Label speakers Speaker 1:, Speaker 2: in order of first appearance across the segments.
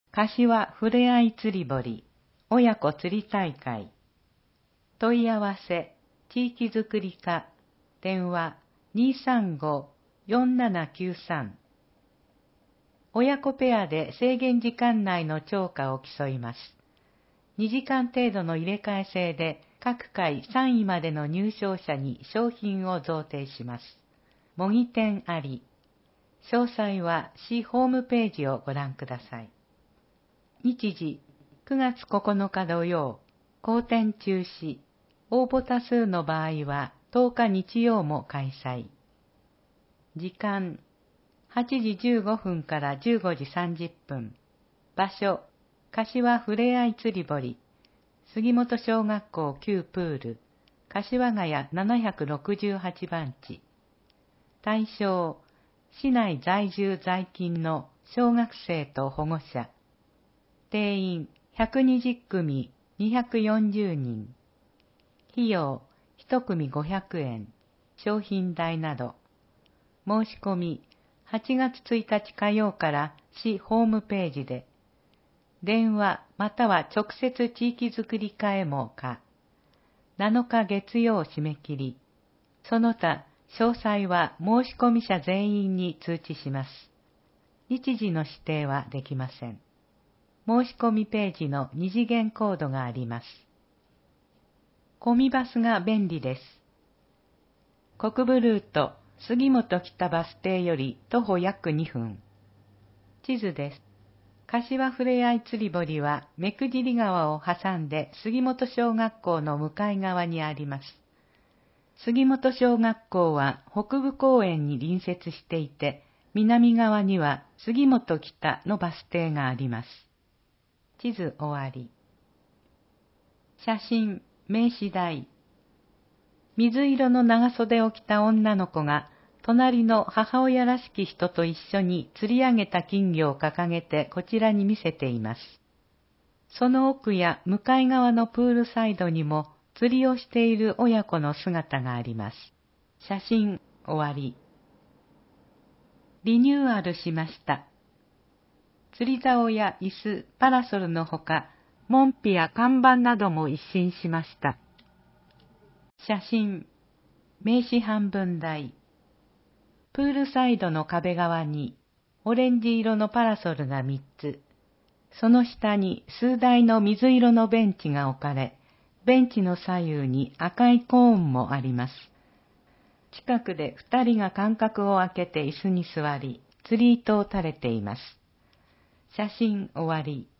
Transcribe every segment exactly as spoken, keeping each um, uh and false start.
Speaker 1: 柏ふれあい釣り堀親子釣り大会。問い合わせ地域づくり課電話 にーさんごーよんななきゅうさん。親子ペアで制限時間内の釣果を競います。にじかん程度の入れ替え制で各回さんいまでの入賞者に商品を贈呈します。模擬店あり。詳細は市ホームページをご覧ください。日時くがつここのか土曜、公展中止。応募多数の場合はとおか日曜も開催。時間はちじじゅうごふんからじゅうごじさんじゅっぷん。場所柏ふれあい釣り堀杉本小学校旧プール柏ヶ谷ななひゃくろくじゅうはちばん地。対象市内在住在勤の小学生と保護者。定員ひゃくにじゅっくみにひゃくよんじゅうにん。費用いち組ごひゃくえん。商品代など。申し込みはちがつついたち火曜から市ホームページで。電話または直接地域づくり課へもか。なのか月曜締め切り。その他詳細は申し込み者全員に通知します。日時の指定はできません。申し込みページの二次元コードがあります。コミバスが便利です。国分ルート杉本北バス停より徒歩約にふん。地図です。柏ふれあい釣り堀は目久尻川を挟んで杉本小学校の向かい側にあります。杉本小学校は北部公園に隣接していて、南側には杉本北のバス停があります。地図終わり。写真、名刺台。水色の長袖を着た女の子が、隣の母親らしき人と一緒に釣り上げた金魚を掲げてこちらに見せています。その奥や向かい側のプールサイドにも釣りをしている親子の姿があります。写真、終わり。リニューアルしました。釣り竿や椅子、パラソルのほか、門扉や看板なども一新しました。写真、名刺半分台。プールサイドの壁側に、オレンジ色のパラソルがみっつ。その下に数台の水色のベンチが置かれ、ベンチの左右に赤いコーンもあります。近くで二人が間隔を空けて椅子に座り、釣り糸を垂れています。写真終わり。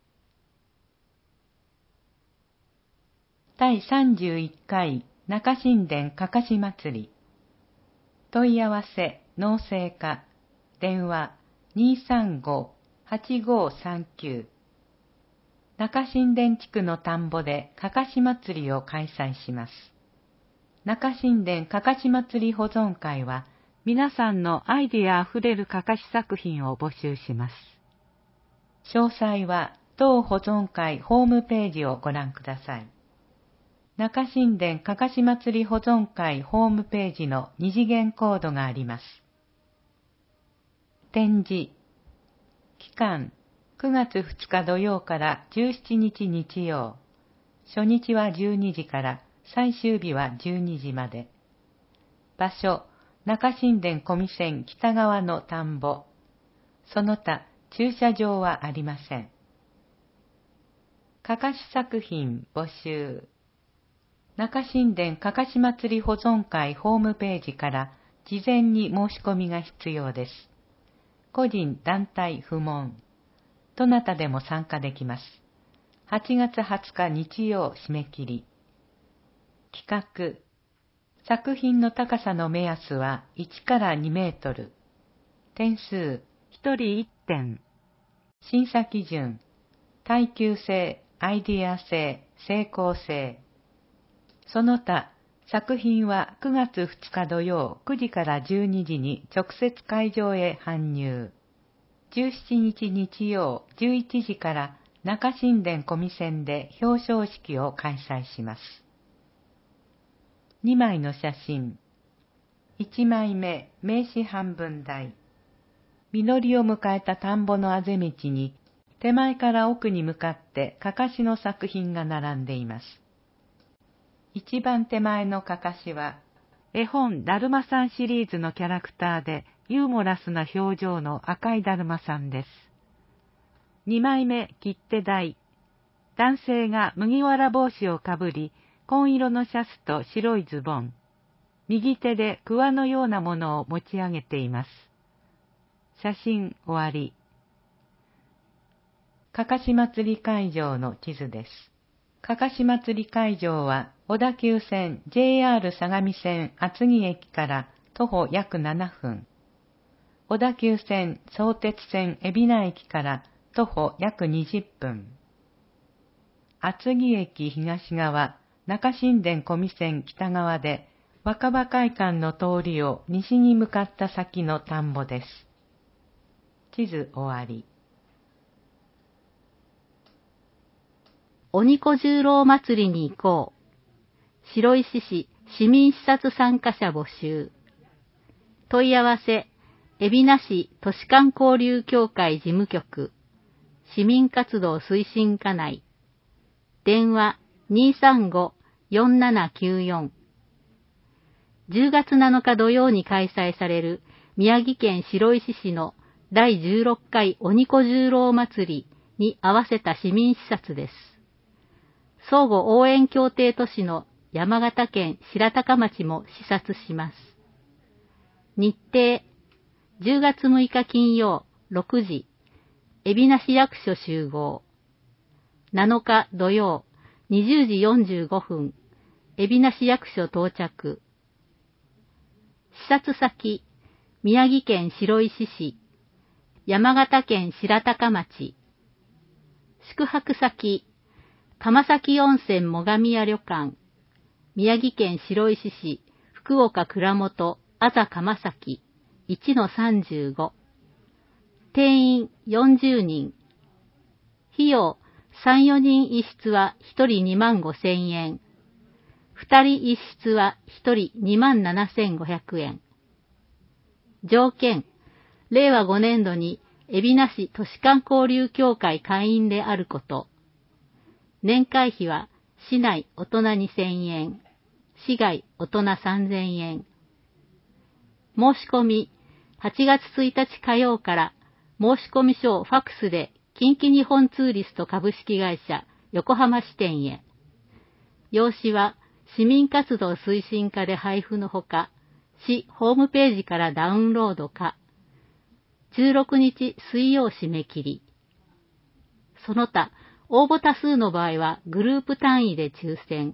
Speaker 1: だいさんじゅういっかい中新田かかし祭り。問い合わせ農政課電話 にーさんごーはちごーさんきゅう。中新田地区の田んぼでかかし祭りを開催します。中新田かかし祭り保存会は皆さんのアイデアあふれるかかし作品を募集します。詳細は当保存会ホームページをご覧ください。中新田かかし祭り保存会ホームページの二次元コードがあります。展示期間くがつふつか土曜からじゅうしちにち日曜。初日はじゅうにじから最終日はじゅうにじまで。場所中新田小見線北側の田んぼ。その他駐車場はありません。かかし作品募集。中新田かかし祭り保存会ホームページから事前に申し込みが必要です。個人団体不問。どなたでも参加できます。はちがつはつか日曜締め切り。企画。作品の高さの目安はいちからにメートル。点数ひとりいってん。審査基準。耐久性、アイデア性、成功性。その他、作品はくがつふつか土曜くじからじゅうにじに直接会場へ搬入。じゅうしちにち日曜じゅういちじから中新田小見線で表彰式を開催します。にまいの写真。いちまいめ、名刺半分台。実りを迎えた田んぼのあぜ道に、 手前から奥に向かってかかしの作品が並んでいます。一番手前のかかしは、絵本だるまさんシリーズのキャラクターでユーモラスな表情の赤いだるまさんです。二枚目切手台。男性が麦わら帽子をかぶり、紺色のシャツと白いズボン。右手で桑のようなものを持ち上げています。写真終わり。かかし祭り会場の地図です。かかし祭り会場は小田急線 ジェイアール 相模線厚木駅から徒歩約ななふん。小田急線相鉄線海老名駅から徒歩約にじゅっぷん。厚木駅東側、中新田小見線北側で若葉会館の通りを西に向かった先の田んぼです。地図終わり。
Speaker 2: 鬼子十郎祭りに行こう。白石市市民視察参加者募集。問い合わせ、海老名市都市間交流協会事務局、市民活動推進課内。電話 にーさんご よんななきゅうよん。じゅうがつなのか土曜に開催される宮城県白石市のだいじゅうろっかい鬼子十郎祭りに合わせた市民視察です。相互応援協定都市の山形県白鷹町も視察します。日程、じゅうがつむいか金曜ろくじ、海老名市役所集合。なのか土曜にじゅうじよんじゅうごふん、海老名市役所到着。視察先、宮城県白石市、山形県白鷹町。宿泊先、釜崎温泉最上屋旅館、宮城県白石市、福岡倉本、あざ釜崎、いちのさんじゅうご。定員よんじゅうにん。費用さん、よにん一室はひとりにまんごせんえん。ふたり一室はひとりにまんななせんごひゃくえん。条件、れいわごねんどに海老名市都市間交流協会会員であること。年会費は市内大人にせんえん、市外大人さんぜんえん。申し込み、はちがつついたち火曜から申し込み書をファックスで近畿日本ツーリスト株式会社横浜支店へ。用紙は市民活動推進課で配布のほか、市ホームページからダウンロードか、じゅうろくにち水曜締め切り。その他、応募多数の場合はグループ単位で抽選。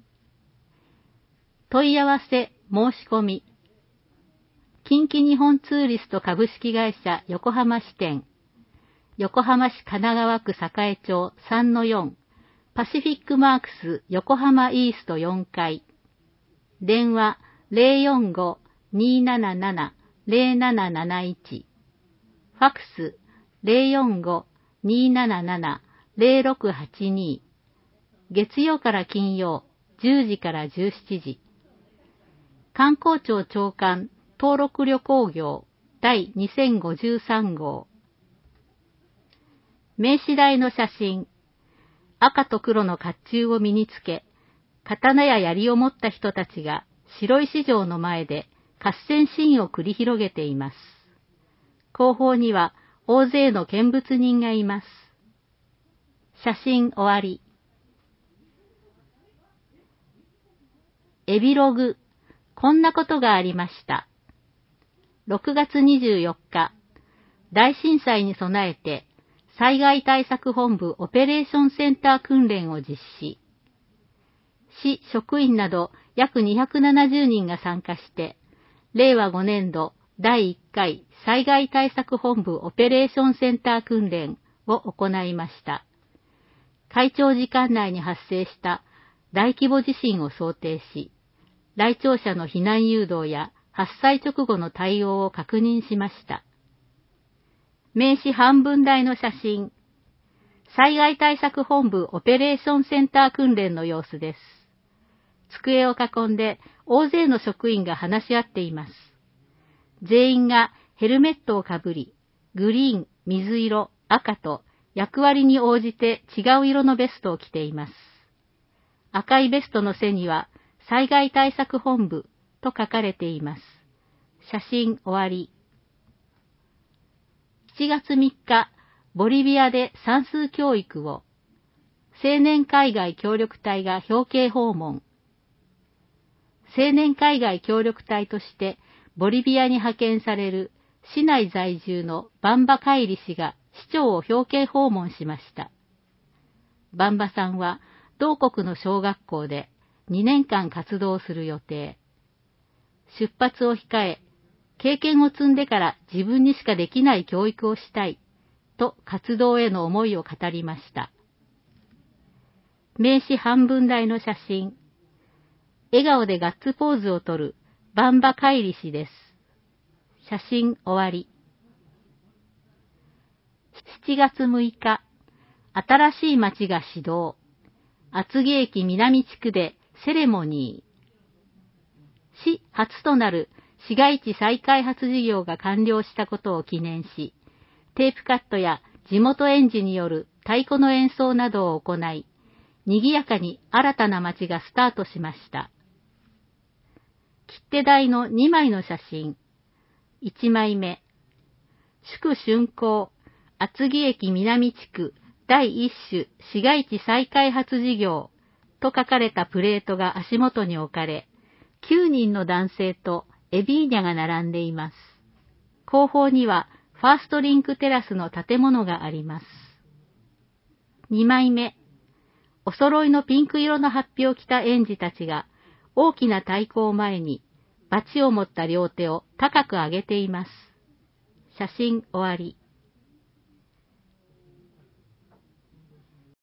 Speaker 2: 問い合わせ、申し込み。近畿日本ツーリスト株式会社横浜支店。横浜市神奈川区栄町 さんのよん。パシフィックマークス横浜イーストよんかい。電話 ゼロよんご にーなななな ゼロなななないち。ファックス ゼロよんご にーなななな ゼロろくはちに。月曜から金曜じゅうじからじゅうしちじ。観光庁長官登録旅行業第にせんごじゅうさんごう。名刺台の写真。赤と黒の甲冑を身につけ、刀や槍を持った人たちが白石城の前で合戦シーンを繰り広げています。後方には大勢の見物人がいます。写真終わり。エビログ。こんなことがありました。ろくがつにじゅうよっか、大震災に備えて災害対策本部オペレーションセンター訓練を実施。市職員など約にひゃくななじゅうにんが参加して、れいわごねんどだいいっかい災害対策本部オペレーションセンター訓練を行いました。会長時間内に発生した大規模地震を想定し、来庁者の避難誘導や発災直後の対応を確認しました。名刺半分大の写真。災害対策本部オペレーションセンター訓練の様子です。机を囲んで大勢の職員が話し合っています。全員がヘルメットをかぶり、グリーン、水色、赤と役割に応じて違う色のベストを着ています。赤いベストの背には、災害対策本部と書かれています。写真終わり。しちがつみっか、ボリビアで算数教育を、青年海外協力隊が表敬訪問。青年海外協力隊としてボリビアに派遣される市内在住のバンバカイリ氏が市長を表敬訪問しました。バンバさんは同国の小学校でにねんかん活動する予定。出発を控え、経験を積んでから自分にしかできない教育をしたいと活動への思いを語りました。名刺半分大の写真。笑顔でガッツポーズをとるバンバカイリ氏です。写真終わり。しちがつむいか、新しい町が始動。厚木駅南地区でセレモニー。市初となる市街地再開発事業が完了したことを記念し、テープカットや地元園児による太鼓の演奏などを行い、賑やかに新たな町がスタートしました。切手台のにまいの写真。いちまいめ。祝竣工、厚木駅南地区だいいっ種市街地再開発事業と書かれたプレートが足元に置かれ、きゅうにんの男性とエビーニャが並んでいます。後方にはファーストリンクテラスの建物があります。にまいめ。お揃いのピンク色のハッピを着た園児たちが大きな太鼓を前にバチを持った両手を高く上げています。写真終わり。